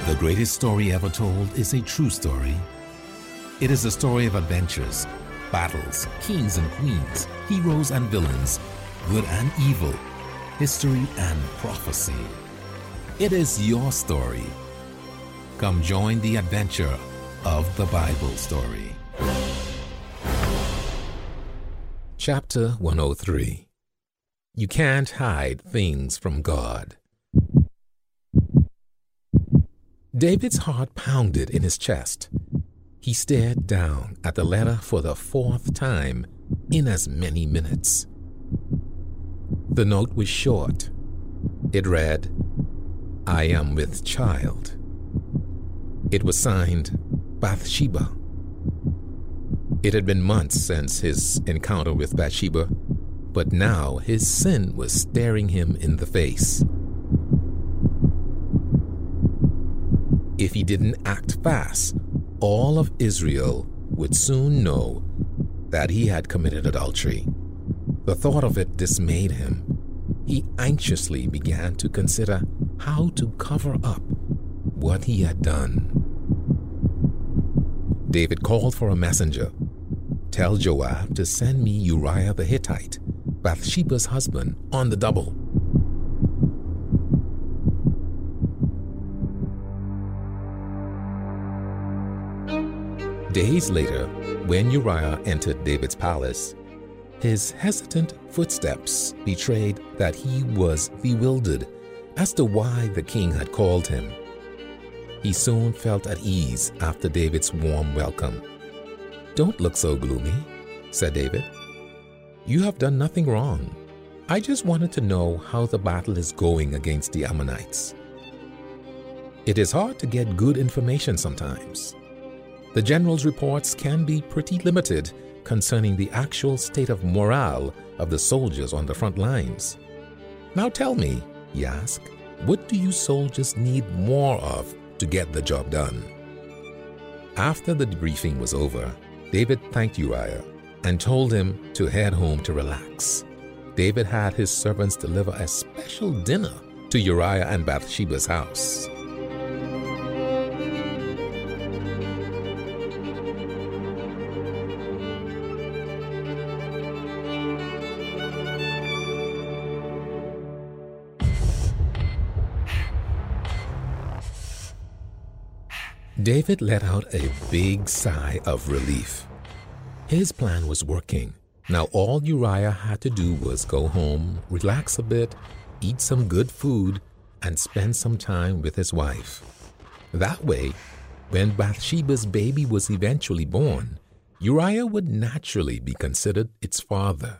The greatest story ever told is a true story. It is a story of adventures, battles, kings and queens, heroes and villains, good and evil, history and prophecy. It is your story. Come join the adventure of the Bible story. Chapter 103. You can't hide things from God. David's heart pounded in his chest. He stared down at the letter for the fourth time in as many minutes. The note was short. It read, "I am with child." It was signed Bathsheba. It had been months since his encounter with Bathsheba, but now his sin was staring him in the face. If he didn't act fast, all of Israel would soon know that he had committed adultery. The thought of it dismayed him. He anxiously began to consider how to cover up what he had done. David called for a messenger. "Tell Joab to send me Uriah the Hittite, Bathsheba's husband, on the double." Days later, when Uriah entered David's palace, his hesitant footsteps betrayed that he was bewildered as to why the king had called him. He soon felt at ease after David's warm welcome. "Don't look so gloomy," said David. "You have done nothing wrong. I just wanted to know how the battle is going against the Ammonites." It is hard to get good information sometimes. The general's reports can be pretty limited concerning the actual state of morale of the soldiers on the front lines. "Now tell me," he asked, "what do you soldiers need more of to get the job done?" After the debriefing was over, David thanked Uriah and told him to head home to relax. David had his servants deliver a special dinner to Uriah and Bathsheba's house. David let out a big sigh of relief. His plan was working. Now all Uriah had to do was go home, relax a bit, eat some good food, and spend some time with his wife. That way, when Bathsheba's baby was eventually born, Uriah would naturally be considered its father.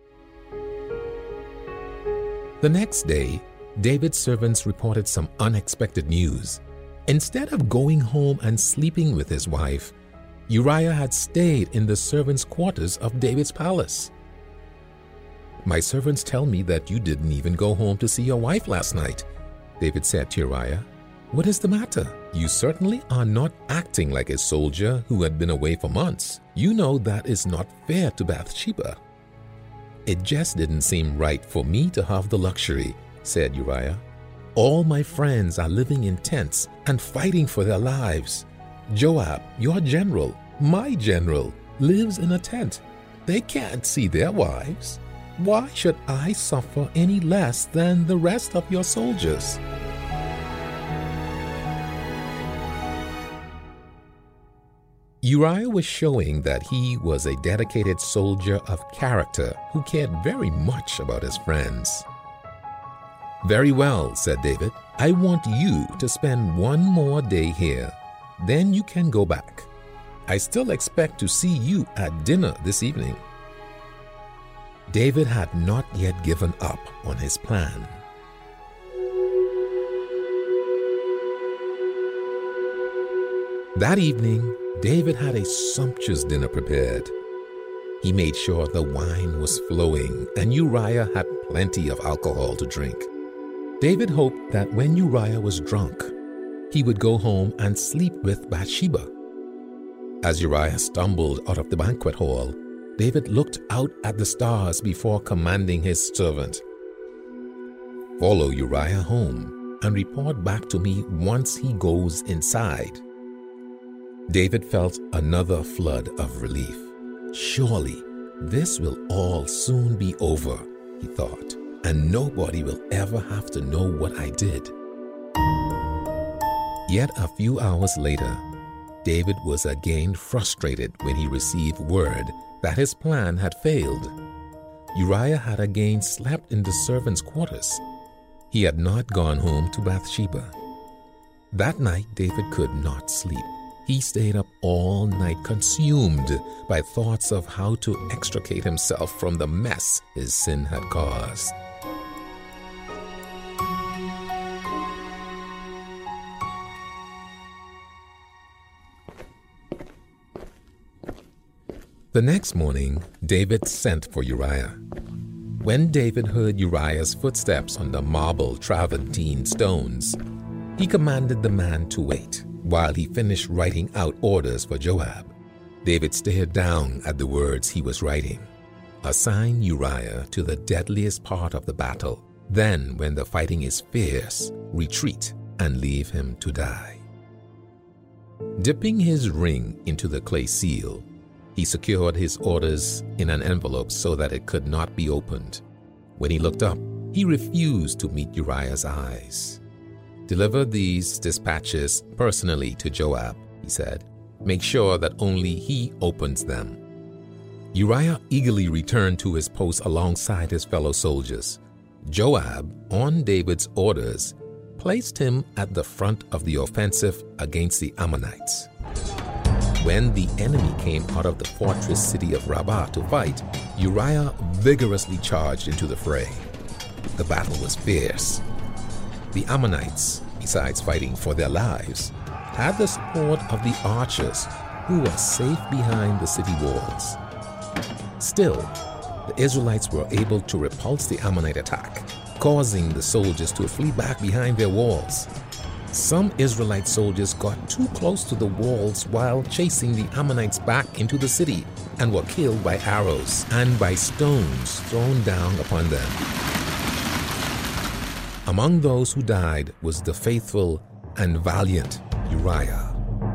The next day, David's servants reported some unexpected news. Instead of going home and sleeping with his wife, Uriah had stayed in the servants' quarters of David's palace. "My servants tell me that you didn't even go home to see your wife last night," David said to Uriah. "What is the matter? You certainly are not acting like a soldier who had been away for months. You know that is not fair to Bathsheba." "It just didn't seem right for me to have the luxury," said Uriah. "All my friends are living in tents and fighting for their lives. Joab, your general, my general, lives in a tent. They can't see their wives. Why should I suffer any less than the rest of your soldiers?" Uriah was showing that he was a dedicated soldier of character who cared very much about his friends. "Very well," said David. "I want you to spend one more day here. Then you can go back. I still expect to see you at dinner this evening." David had not yet given up on his plan. That evening, David had a sumptuous dinner prepared. He made sure the wine was flowing and Uriah had plenty of alcohol to drink. David hoped that when Uriah was drunk, he would go home and sleep with Bathsheba. As Uriah stumbled out of the banquet hall, David looked out at the stars before commanding his servant, "Follow Uriah home and report back to me once he goes inside." David felt another flood of relief. Surely, this will all soon be over, he thought, and nobody will ever have to know what I did. Yet a few hours later, David was again frustrated when he received word that his plan had failed. Uriah had again slept in the servants' quarters. He had not gone home to Bathsheba. That night, David could not sleep. He stayed up all night, consumed by thoughts of how to extricate himself from the mess his sin had caused. The next morning, David sent for Uriah. When David heard Uriah's footsteps on the marble travertine stones, he commanded the man to wait while he finished writing out orders for Joab. David stared down at the words he was writing. "Assign Uriah to the deadliest part of the battle. Then, when the fighting is fierce, retreat and leave him to die." Dipping his ring into the clay seal, he secured his orders in an envelope so that it could not be opened. When he looked up, he refused to meet Uriah's eyes. "Deliver these dispatches personally to Joab," he said. "Make sure that only he opens them." Uriah eagerly returned to his post alongside his fellow soldiers. Joab, on David's orders, placed him at the front of the offensive against the Ammonites. When the enemy came out of the fortress city of Rabbah to fight, Uriah vigorously charged into the fray. The battle was fierce. The Ammonites, besides fighting for their lives, had the support of the archers who were safe behind the city walls. Still, the Israelites were able to repulse the Ammonite attack, causing the soldiers to flee back behind their walls. Some Israelite soldiers got too close to the walls while chasing the Ammonites back into the city and were killed by arrows and by stones thrown down upon them. Among those who died was the faithful and valiant Uriah.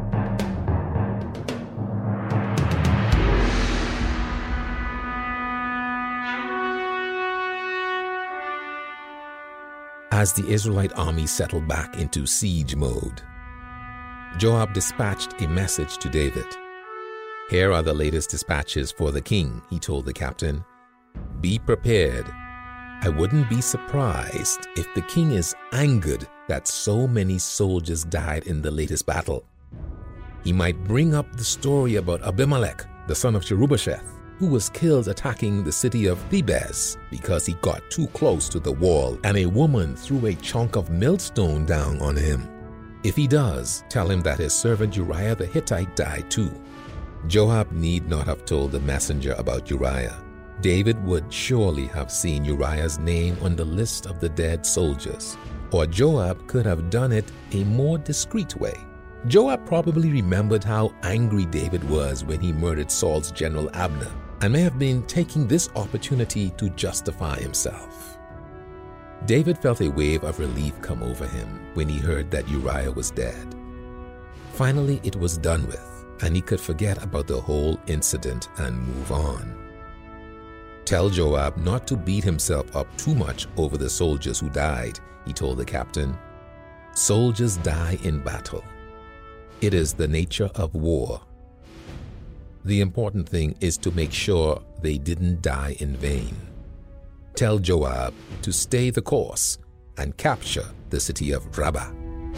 As the Israelite army settled back into siege mode, Joab dispatched a message to David. "Here are the latest dispatches for the king," he told the captain. "Be prepared. I wouldn't be surprised if the king is angered that so many soldiers died in the latest battle. He might bring up the story about Abimelech, the son of Jerubbesheth, who was killed attacking the city of Thebez because he got too close to the wall and a woman threw a chunk of millstone down on him. If he does, tell him that his servant Uriah the Hittite died too." Joab need not have told the messenger about Uriah. David would surely have seen Uriah's name on the list of the dead soldiers, or Joab could have done it a more discreet way. Joab probably remembered how angry David was when he murdered Saul's general Abner, and may have been taking this opportunity to justify himself. David felt a wave of relief come over him when he heard that Uriah was dead. Finally, it was done with, and he could forget about the whole incident and move on. "Tell Joab not to beat himself up too much over the soldiers who died," he told the captain. "Soldiers die in battle. It is the nature of war. The important thing is to make sure they didn't die in vain. Tell Joab to stay the course and capture the city of Rabbah."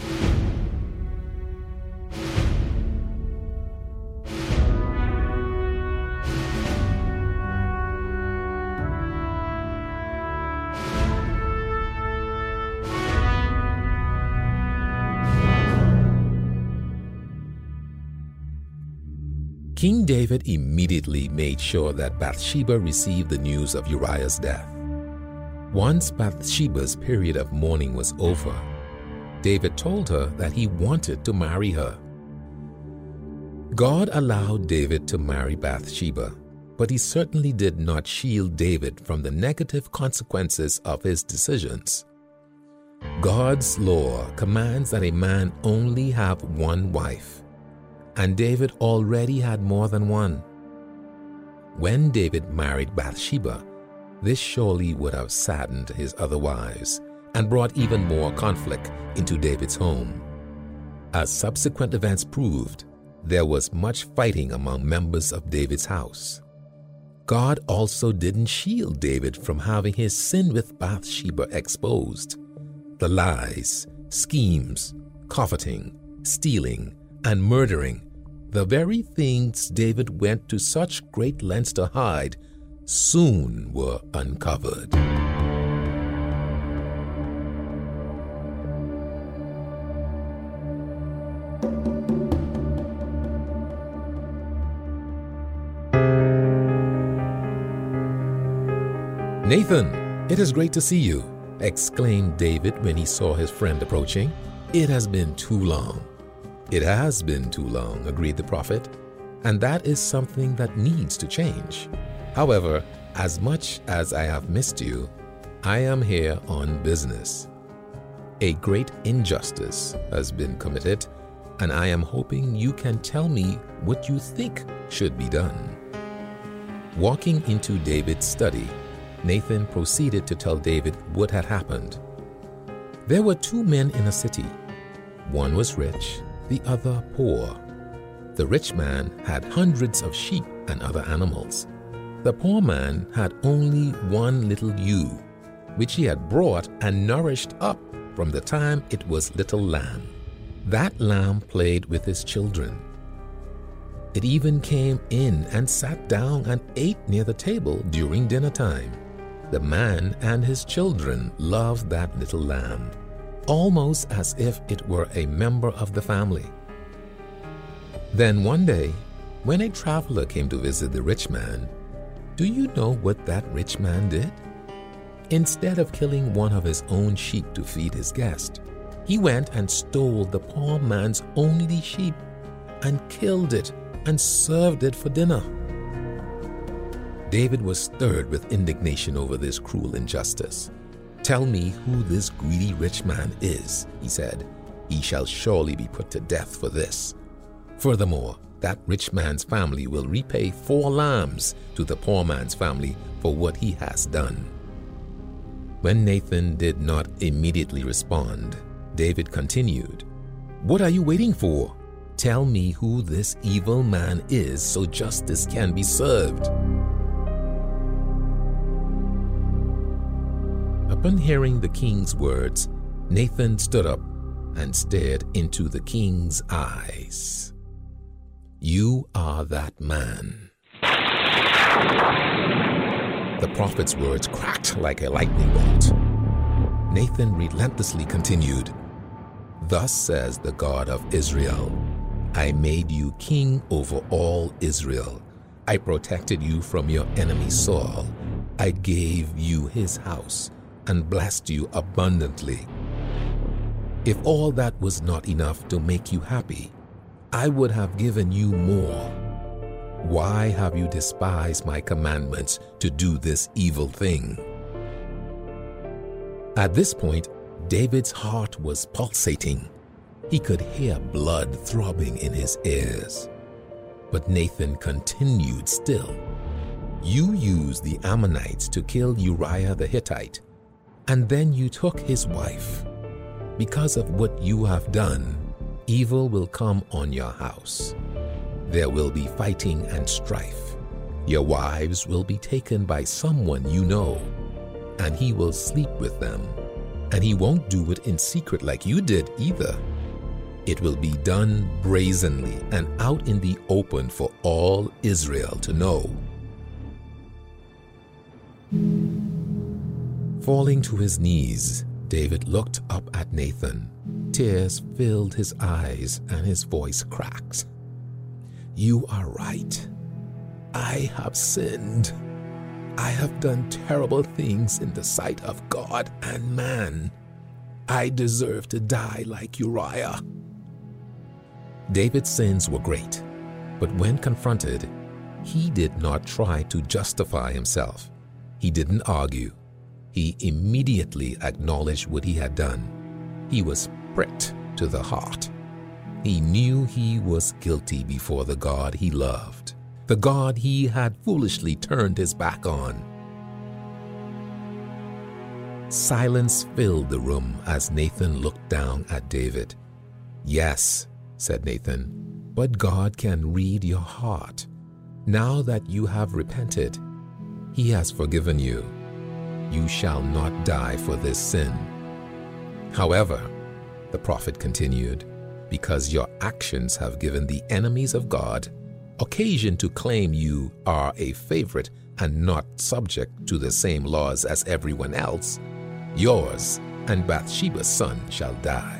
King David immediately made sure that Bathsheba received the news of Uriah's death. Once Bathsheba's period of mourning was over, David told her that he wanted to marry her. God allowed David to marry Bathsheba, but he certainly did not shield David from the negative consequences of his decisions. God's law commands that a man only have one wife, and David already had more than one. When David married Bathsheba, this surely would have saddened his other wives and brought even more conflict into David's home. As subsequent events proved, there was much fighting among members of David's house. God also didn't shield David from having his sin with Bathsheba exposed. The lies, schemes, coveting, stealing, and murdering, the very things David went to such great lengths to hide, soon were uncovered. "Nathan, it is great to see you," exclaimed David when he saw his friend approaching. "It has been too long." "It has been too long," agreed the prophet, "and that is something that needs to change. However, as much as I have missed you, I am here on business. A great injustice has been committed, and I am hoping you can tell me what you think should be done." Walking into David's study, Nathan proceeded to tell David what had happened. There were two men in a city. One was rich, the other poor. The rich man had hundreds of sheep and other animals. The poor man had only one little ewe, which he had brought and nourished up from the time it was little lamb. That lamb played with his children. It even came in and sat down and ate near the table during dinner time. The man and his children loved that little lamb, almost as if it were a member of the family. Then one day, when a traveler came to visit the rich man, do you know what that rich man did? Instead of killing one of his own sheep to feed his guest, he went and stole the poor man's only sheep and killed it and served it for dinner. David was stirred with indignation over this cruel injustice. "Tell me who this greedy rich man is," he said. "He shall surely be put to death for this. Furthermore, that rich man's family will repay 4 lambs to the poor man's family for what he has done." When Nathan did not immediately respond, David continued, "What are you waiting for? Tell me who this evil man is so justice can be served." Upon hearing the king's words, Nathan stood up and stared into the king's eyes. "You are that man." The prophet's words cracked like a lightning bolt. Nathan relentlessly continued, "Thus says the God of Israel, I made you king over all Israel. I protected you from your enemy Saul. I gave you his house and blessed you abundantly. If all that was not enough to make you happy, I would have given you more. Why have you despised my commandments to do this evil thing?" At this point, David's heart was pulsating. He could hear blood throbbing in his ears. But Nathan continued still. "You used the Ammonites to kill Uriah the Hittite, and then you took his wife. Because of what you have done, evil will come on your house. There will be fighting and strife. Your wives will be taken by someone you know, and he will sleep with them. And he won't do it in secret like you did either. It will be done brazenly and out in the open for all Israel to know." Falling to his knees, David looked up at Nathan. Tears filled his eyes and his voice cracked. "You are right. I have sinned. I have done terrible things in the sight of God and man. I deserve to die like Uriah." David's sins were great, but when confronted, he did not try to justify himself. He didn't argue. He immediately acknowledged what he had done. He was pricked to the heart. He knew he was guilty before the God he loved, the God he had foolishly turned his back on. Silence filled the room as Nathan looked down at David. "Yes," said Nathan, "but God can read your heart. Now that you have repented, He has forgiven you. You shall not die for this sin. However," the prophet continued, "because your actions have given the enemies of God occasion to claim you are a favorite and not subject to the same laws as everyone else, yours and Bathsheba's son shall die."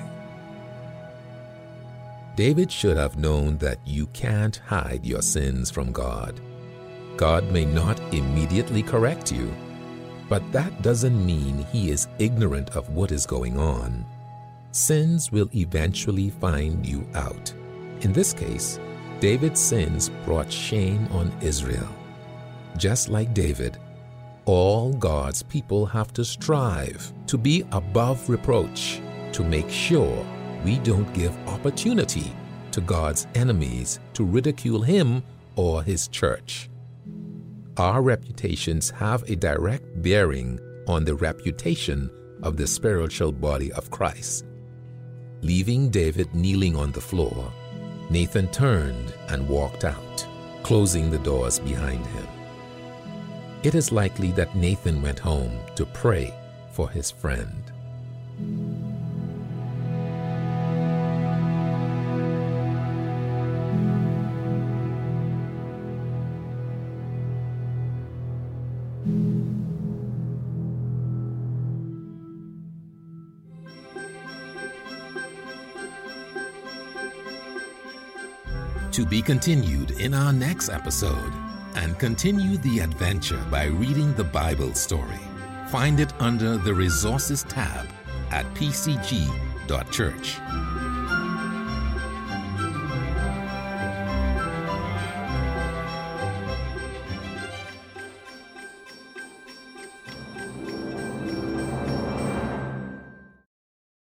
David should have known that you can't hide your sins from God. God may not immediately correct you, but that doesn't mean He is ignorant of what is going on. Sins will eventually find you out. In this case, David's sins brought shame on Israel. Just like David, all God's people have to strive to be above reproach to make sure we don't give opportunity to God's enemies to ridicule Him or His church. Our reputations have a direct bearing on the reputation of the spiritual body of Christ. Leaving David kneeling on the floor, Nathan turned and walked out, closing the doors behind him. It is likely that Nathan went home to pray for his friend. To be continued in our next episode, and continue the adventure by reading the Bible story. Find it under the Resources tab at pcg.church.